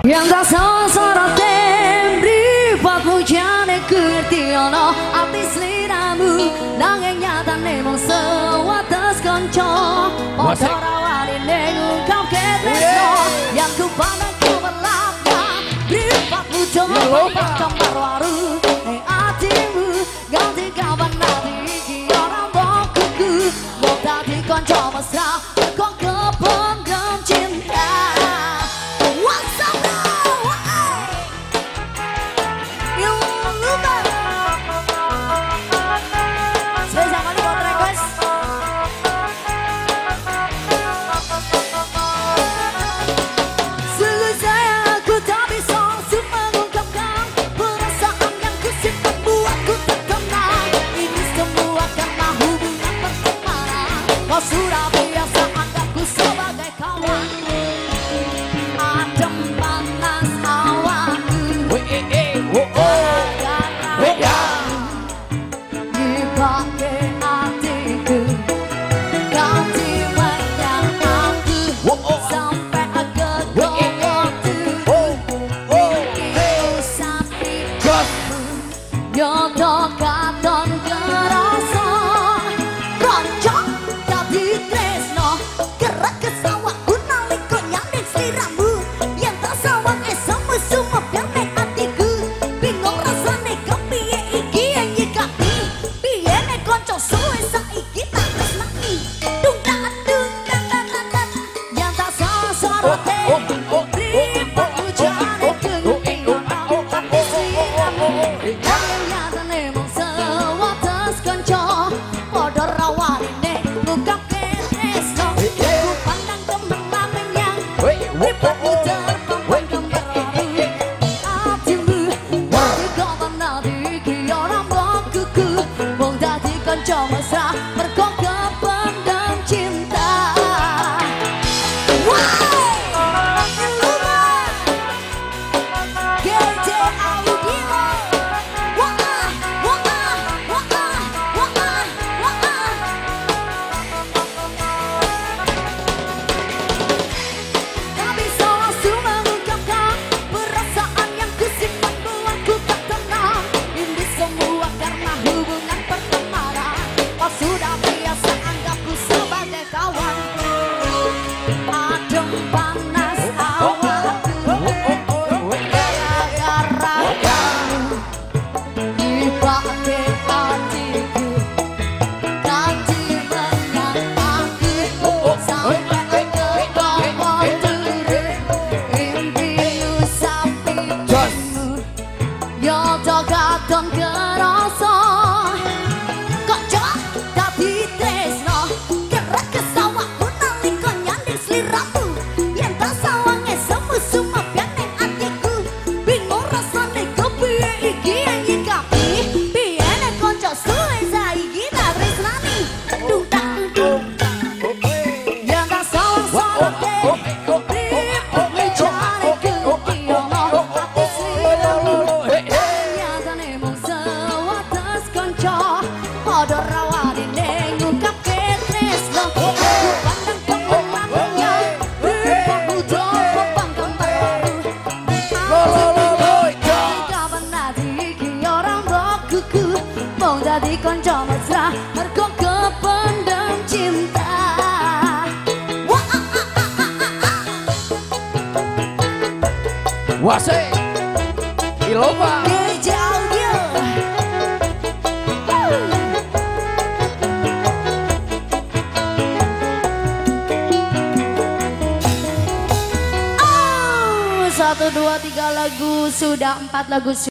Yang tak sosoro tembri Fatmu jane kertiono ati sliramu nanging nyatane mung sewates kanca padha rawani ning ungkap ketresno yang ku pandang kemerlapnya Fatmu jowo kembar waru ning atimu ganti kawan nanti iki ora mbokku mbok dadi kanca mesra kok kependam cinta. Sudah biasa anggapku sebagai kawan. Adem panas awanku dipake hatiku ganti banyak aku sampai agak urusan hidupmu nyoto katon kerasa konco tresno gerak ke sawah gunali kok nyanding sliramu yang tak sawang esamu semua piame hatiku bingung rasane kepiye iki yang nyikapi piye nek kanca suwe saiki tak tresnani dung dan yang tak sosoro ribut ujane kenging hati sliramu yang nyatane mung sewates kanca padha rawani nek ungkap ketresno ku pandang kemeng yang ributmu terpampang kembali hatimu dadi kawan nanti iki ora mbokku mung dadi kanca mesra mergo kependam cinta. Sudah biasa anggapku sebagai kawan. Adem panas awanku gara-gara kamu dipake hatiku ganti banyak aku sampai ke bawah turun impimu sampingmu nyoto katon kerasa dadi kanca mesra mergo kependam cinta. Wase Iloba DJ Audio oh, 1, 2, 3 lagu sudah 4 lagu